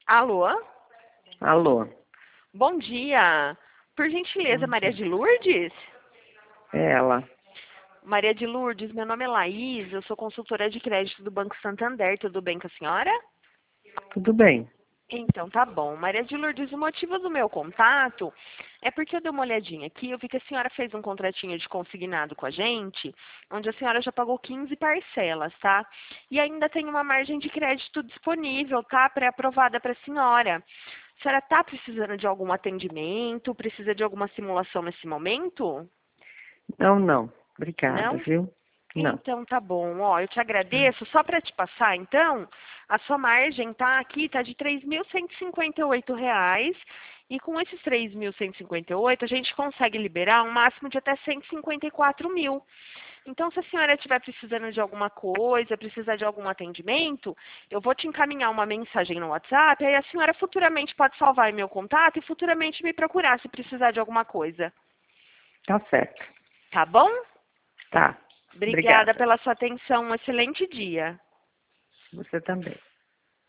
Alô? Alô, Bom dia. Por gentileza, bom Maria dia. de Lourdes? É ela. Maria de Lourdes, meu nome é Laís, eu sou consultora de crédito do Banco Santander, tudo bem com a senhora? Tudo bem? Então, tá bom. Maria de Lourdes, o motivo do meu contato é porque eu dei uma olhadinha aqui, eu vi que a senhora fez um contratinho de consignado com a gente, onde a senhora já pagou 15 parcelas, tá? E ainda tem uma margem de crédito disponível, tá? Pré-aprovada para a senhora. A senhora tá precisando de algum atendimento? Precisa de alguma simulação nesse momento? Não. Obrigada, Não? viu? Não. Então tá bom. Ó, eu te agradeço. Só para te passar, então, a sua margem tá aqui, tá de R$ 3.158. E com esses 3.158, a gente consegue liberar um máximo de até 154 mil. Então, se a senhora estiver precisando de alguma coisa, precisar de algum atendimento, eu vou te encaminhar uma mensagem no WhatsApp, aí a senhora futuramente pode salvar meu contato e futuramente me procurar se precisar de alguma coisa. Tá certo. Tá bom? Tá. Obrigada Obrigada. pela sua atenção. Um excelente dia. Você também.